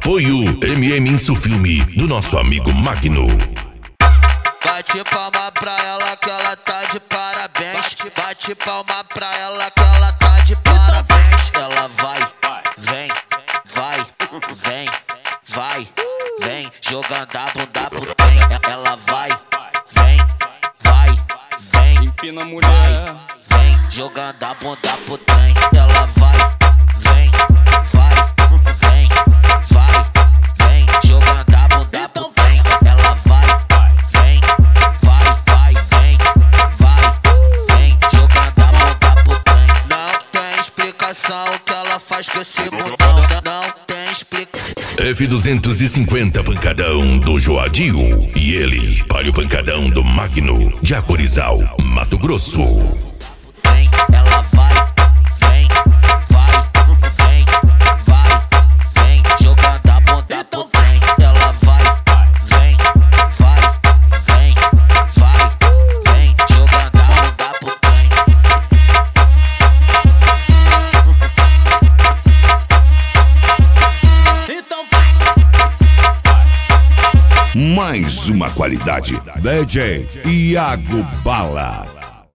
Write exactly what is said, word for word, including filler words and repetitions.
Apoio M M Insufilme do nosso amigo Magno. Bate palma pra ela que ela tá de parabéns. Bate palma pra ela que ela tá de parabéns. Ela vai, vem, vai, vem, vai, vem, jogando a bunda pro trem. Ela vai, vem, vai, vem, empina a mulher, vem, jogando a bunda pro trem. Ela vai, vem, vai, vem, vai, vem, jogando a bunda pro trem. Ela vai, vem, vai, vai, vem, vai, vem, jogando a bunda pro trem. Não tem explicação o que ela faz com esse bundão. Não tem explicação. F duzentos e cinquenta pancadão do Joadil e ele, palio pancadão do Magno, de Acorizal, Mato Grosso. Vem, ela vai, vem, vai, vem, vai, vem, jogando a bunda pro trem. Ela vai, vem, vai, vem, vai, vem, jogando a bunda pro trem. Então vai. Mais uma qualidade. D J Iago Bala.